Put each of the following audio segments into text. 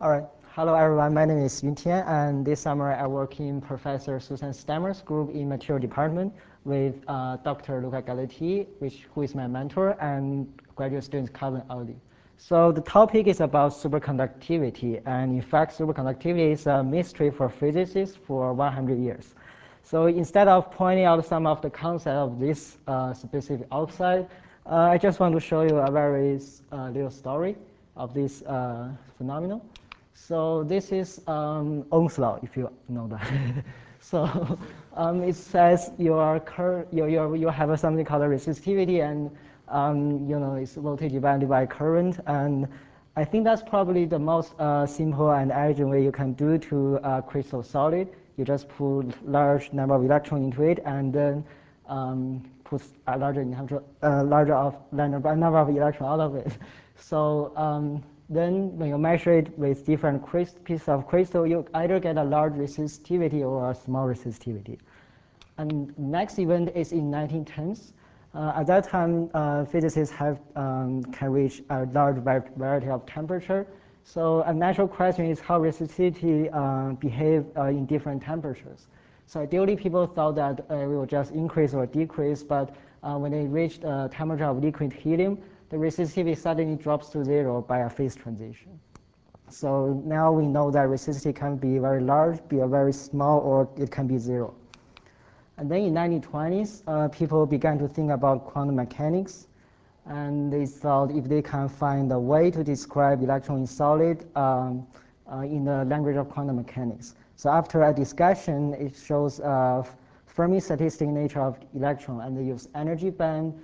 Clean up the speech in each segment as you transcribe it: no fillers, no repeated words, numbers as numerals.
All right. Hello, everyone. My name is Yun Tian, and this summer I work in Professor Susan Stammer's group in Material Department with Dr. Luca Galetti, who is my mentor, and graduate student Calvin Audi. So the topic is about superconductivity, and in fact, superconductivity is a mystery for physicists for 100 years. So instead of pointing out some of the concepts of this specific oxide, I just want to show you a very little story of this phenomenon. So this is Ohm's law, if you know that. So it says you have something called a resistivity, and it's voltage divided by current. And I think that's probably the most simple and elegant way you can do to crystal solid. You just put large number of electrons into it, and then put a larger number of electrons out of it. So then when you measure it with different pieces of crystal, you either get a large resistivity or a small resistivity. And next event is in 1910s. At that time, physicists can reach a large variety of temperature. So a natural question is how resistivity behave in different temperatures. So ideally, people thought that it will just increase or decrease, but when they reached a temperature of liquid helium, the resistivity suddenly drops to 0 by a phase transition. So now we know that resistivity can be very large, be very small, or it can be 0. And then in 1920s, people began to think about quantum mechanics, and they thought if they can find a way to describe electron in solid in the language of quantum mechanics. So after a discussion, it shows Fermi statistic nature of electron, and they use energy band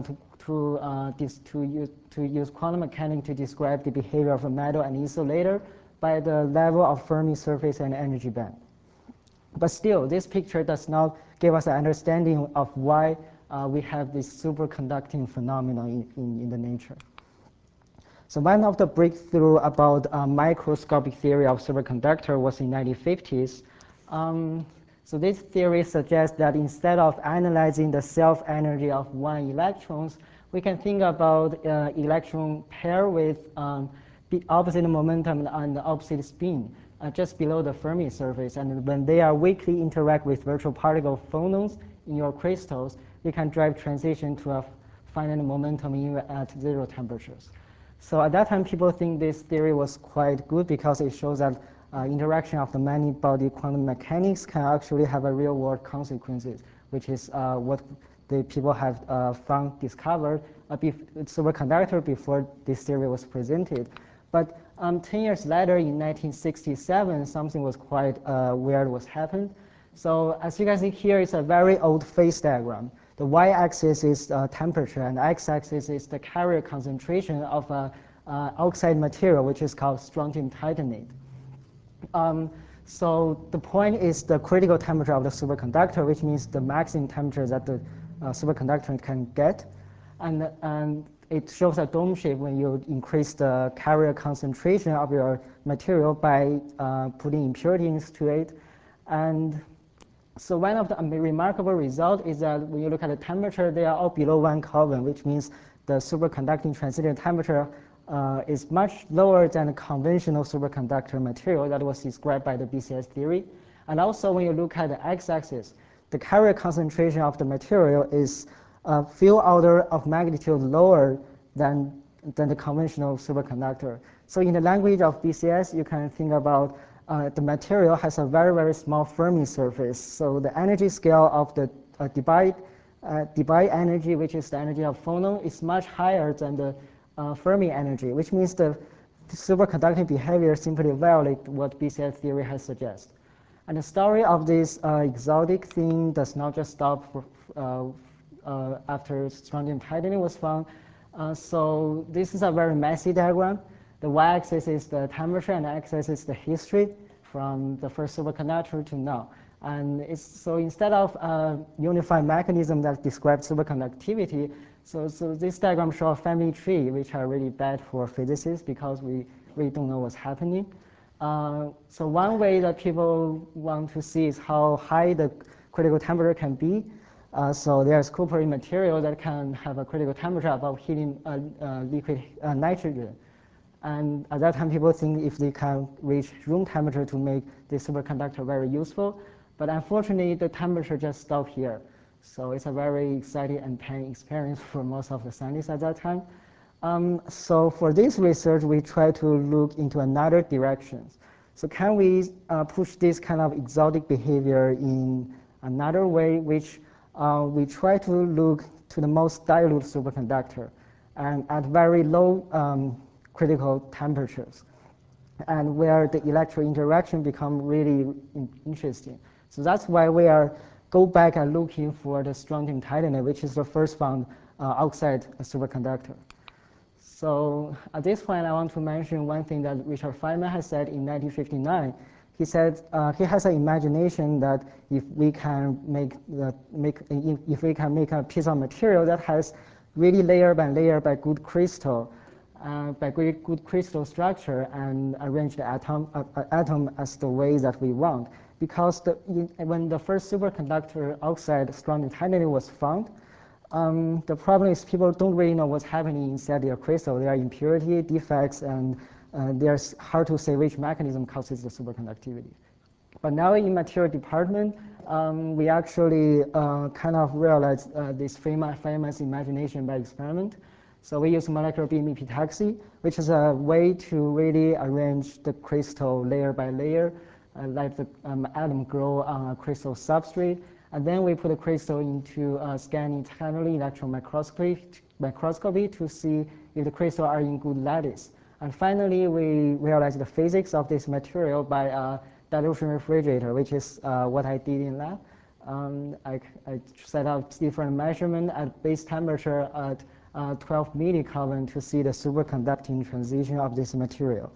to use quantum mechanics to describe the behavior of a metal and insulator by the level of Fermi surface and energy band. But still, this picture does not give us an understanding of why we have this superconducting phenomenon in the nature. So one of the breakthrough about microscopic theory of superconductor was in 1950s. So this theory suggests that instead of analyzing the self-energy of one electrons, we can think about electron pair with the opposite momentum and the opposite spin just below the Fermi surface. And when they are weakly interact with virtual particle phonons in your crystals, you can drive transition to a finite momentum even at 0 temperatures. So at that time, people think this theory was quite good because it shows that interaction of the many-body quantum mechanics can actually have a real-world consequences, which is what the people have discovered superconductor before this theory was presented. But 10 years later, in 1967, something was quite weird was happened. So as you can see here, it's a very old phase diagram. The y-axis is temperature, and the x-axis is the carrier concentration of an oxide material, which is called strontium titanate. So the point is the critical temperature of the superconductor, which means the maximum temperature that the superconductor can get. And it shows a dome shape when you increase the carrier concentration of your material by putting impurities to it. And so one of the remarkable results is that when you look at the temperature, they are all below 1 Kelvin, which means the superconducting transition temperature is much lower than the conventional superconductor material that was described by the BCS theory. And also when you look at the x-axis, the carrier concentration of the material is a few order of magnitude lower than the conventional superconductor. So in the language of BCS, you can think about the material has a very, very small Fermi surface. So the energy scale of the Debye energy, which is the energy of phonon, is much higher than the Fermi energy, which means the superconducting behavior simply violates what BCS theory has suggested. And the story of this exotic thing does not just stop after strontium titanate was found. So this is a very messy diagram. The y-axis is the temperature, and the x-axis is the history from the first superconductor to now. And so instead of a unified mechanism that describes superconductivity, so this diagram shows a family tree, which are really bad for physicists because we really don't know what's happening. So one way that people want to see is how high the critical temperature can be. So there's coppery material that can have a critical temperature above heating liquid nitrogen. And at that time, people think if they can reach room temperature to make the superconductor very useful. But unfortunately, the temperature just stopped here. So it's a very exciting and painful experience for most of the scientists at that time. So for this research, we try to look into another direction. So can we push this kind of exotic behavior in another way, which we try to look to the most dilute superconductor and at very low critical temperatures, and where the electron interaction become really interesting. So that's why we are go back and looking for the strontium titanate, which is the first found outside a superconductor. So at this point, I want to mention one thing that Richard Feynman has said in 1959. He said he has an imagination that if we can make a piece of material that has really layer by good crystal, by good crystal structure, and arrange the atom as the way that we want. Because when the first superconductor oxide strontium titanate was found, the problem is people don't really know what's happening inside their crystal. There are impurity, defects, and there's hard to say which mechanism causes the superconductivity. But now in material department, we actually kind of realized this famous imagination by experiment. So we use molecular beam epitaxy, which is a way to really arrange the crystal layer by layer, let the atom grow on a crystal substrate. And then we put the crystal into scanning internally electron microscopy to see if the crystal are in good lattice. And finally, we realized the physics of this material by a dilution refrigerator, which is what I did in lab. I set up different measurements at base temperature at 12 millikelvin to see the superconducting transition of this material.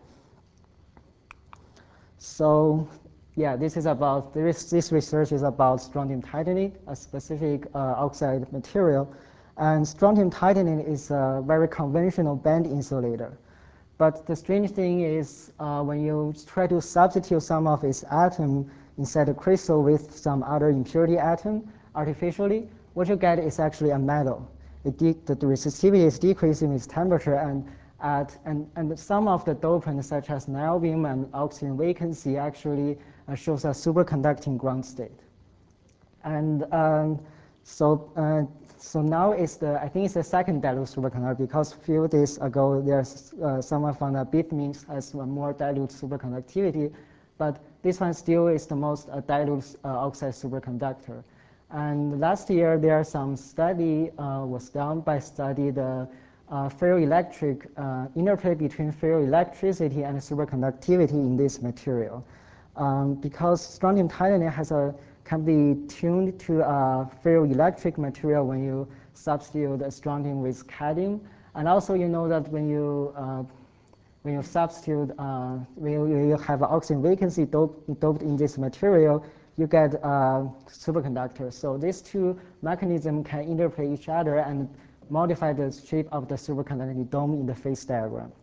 So yeah, this research is about strontium titanate, a specific oxide material. And strontium titanate is a very conventional band insulator. But the strange thing is when you try to substitute some of its atom inside the crystal with some other impurity atom artificially, what you get is actually a metal. The resistivity is decreasing with temperature, and some of the dopants, such as niobium and oxygen vacancy, actually shows a superconducting ground state. And so now I think it's the second dilute superconductor, because a few days ago there's someone found that bitmins has a more dilute superconductivity, but this one still is the most dilute oxide superconductor. And last year there some study was done by study the ferroelectric interplay between ferroelectricity and superconductivity in this material. Because strontium titanate can be tuned to a ferroelectric material when you substitute strontium with cadmium. And also you know that when you substitute, when you have oxygen vacancy doped in this material, you get superconductors. So these two mechanisms can interplay each other and modify the shape of the superconducting dome in the phase diagram.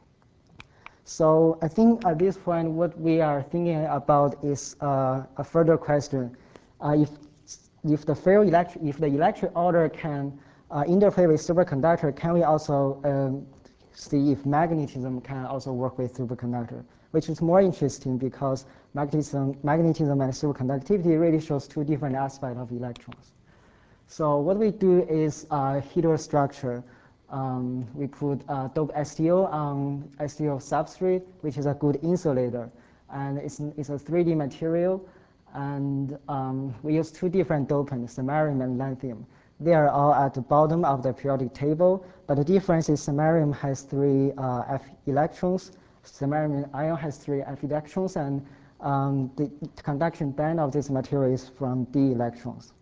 So I think at this point, what we are thinking about is a further question: if the electric order can interplay with superconductor, can we also see if magnetism can also work with superconductor? Which is more interesting because magnetism and superconductivity really shows two different aspects of electrons. So what we do is heterostructure. We put doped STO on STO substrate, which is a good insulator. And it's a 3D material. And we use two different dopants, samarium and lanthanum. They are all at the bottom of the periodic table. But the difference is samarium has 3 F electrons. Samarium ion has 3 F electrons. And the conduction band of this material is from D electrons.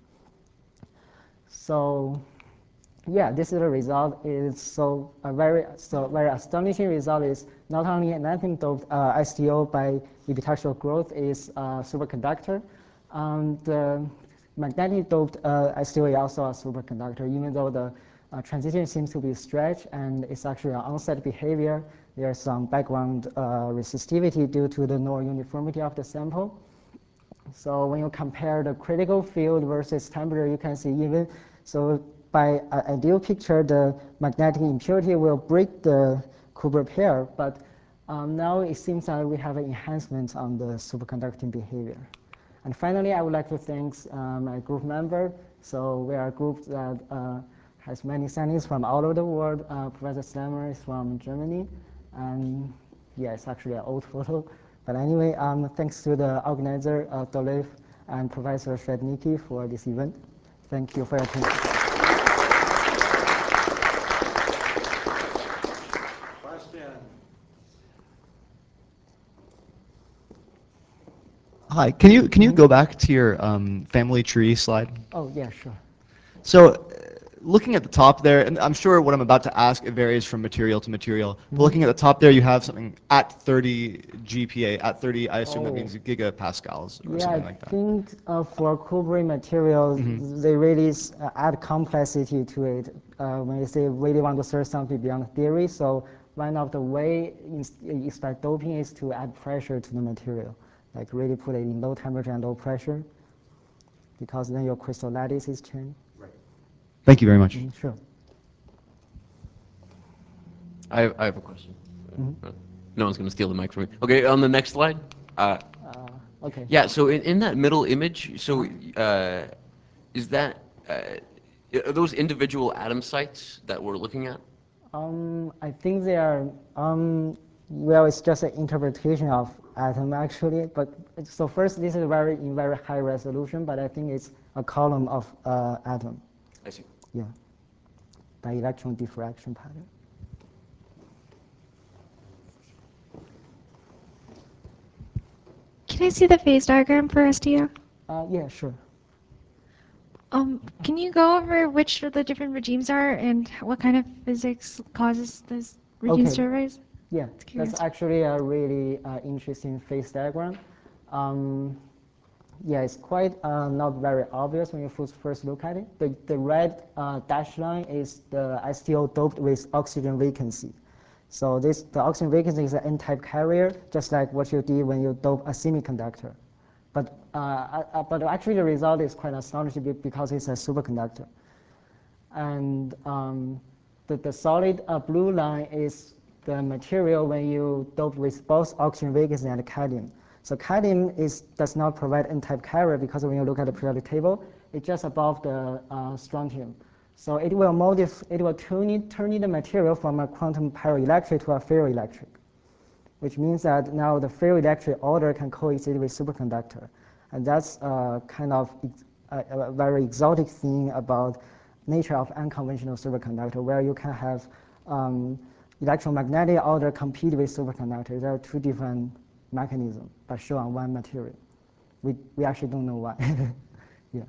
So yeah, this is the result. Is a very astonishing result is not only an lanthanum-doped STO by epitaxial growth is a superconductor. The magnetic-doped STO is also a superconductor, even though the transition seems to be stretched and it's actually an onset behavior. There's some background resistivity due to the non-uniformity of the sample. So when you compare the critical field versus temperature, you can see even so by an ideal picture, the magnetic impurity will break the could repair, but now it seems that we have an enhancement on the superconducting behavior. And finally, I would like to thank my group member. So we are a group that has many scientists from all over the world. Professor Stammer is from Germany, and yeah, it's actually an old photo. But anyway, thanks to the organizer, Dolev, and Professor Frednicki for this event. Thank you for your attention. Question. Hi, can you go back to your family tree slide? Oh, yeah, sure. So, looking at the top there, and I'm sure what I'm about to ask, it varies from material to material, but looking at the top there, you have something at 30 GPa, at 30, I assume that means gigapascals or something like that. I think for Kubrick materials, they really add complexity to it when you say really want to search something beyond theory. So one of the way you expect doping is to add pressure to the material, like really put it in low temperature and low pressure, because then your crystal lattice is changed. Right. Thank you very much. Sure. I have a question. No one's going to steal the mic from me. Okay, on the next slide. Okay. Yeah, so in that middle image, so is that, are those individual atom sites that we're looking at? I think they are, well, it's just an interpretation of atom actually. But so first, this is in very high resolution, but I think it's a column of atom. I see. Yeah, by electron diffraction pattern. Can I see the phase diagram for SDO? Yeah, sure. Can you go over which of the different regimes are and what kind of physics causes those regimes to arise? Yeah, that's actually a really interesting phase diagram. Yeah, it's quite not very obvious when you first look at it. The red dashed line is the STO doped with oxygen vacancy. So the oxygen vacancy is an N-type carrier, just like what you did when you dope a semiconductor. But actually the result is quite astonishing because it's a superconductor. And the solid blue line is the material when you dope with both oxygen vacancy and cadmium. So cadmium does not provide N-type carrier because when you look at the periodic table, it's just above the strontium. So it will turn the material from a quantum paraelectric to a ferroelectric, which means that now the ferroelectric order can coexist with superconductor. And that's kind of a very exotic thing about nature of unconventional superconductor, where you can have electromagnetic order compete with superconductor. There are two different mechanisms, but show on one material. We actually don't know why. Yeah.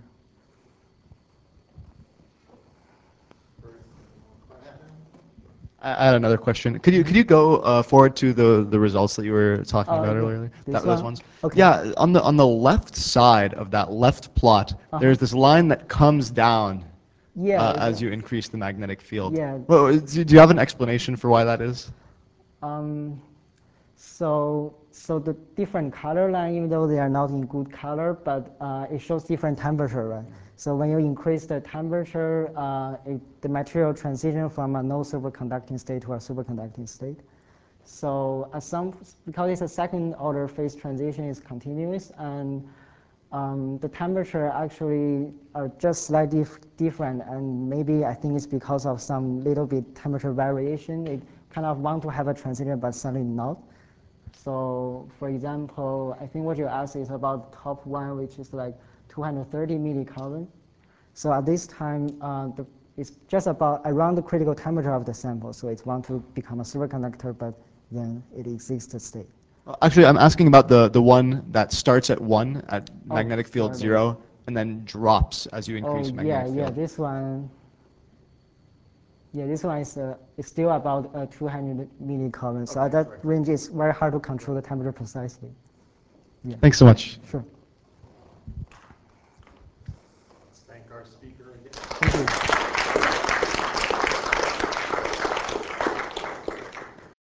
I had another question. Could you go forward to the results that you were talking about earlier? Those ones. Okay. Yeah, on the left side of that left plot, there's this line that comes down as you increase the magnetic field. Yeah. Well, do you have an explanation for why that is? So the different color line, even though they are not in good color, but it shows different temperature, right? So when you increase the temperature, the material transition from a no superconducting state to a superconducting state. So because it's a second order phase transition is continuous, and the temperature actually are just slightly different, and maybe I think it's because of some little bit temperature variation. It kind of want to have a transition, but suddenly not. So for example, I think what you asked is about the top one, which is like 230 millikelvin. So at this time, it's just about around the critical temperature of the sample. So it's want to become a superconductor, but then it exists state. Actually, I'm asking about the one that starts at 1 at magnetic field 0 and then drops as you increase magnetic field. Yeah, this one. Yeah, this one is still about 200 millikelvin. So that range is very hard to control the temperature precisely. Yeah. Thanks so much. Sure.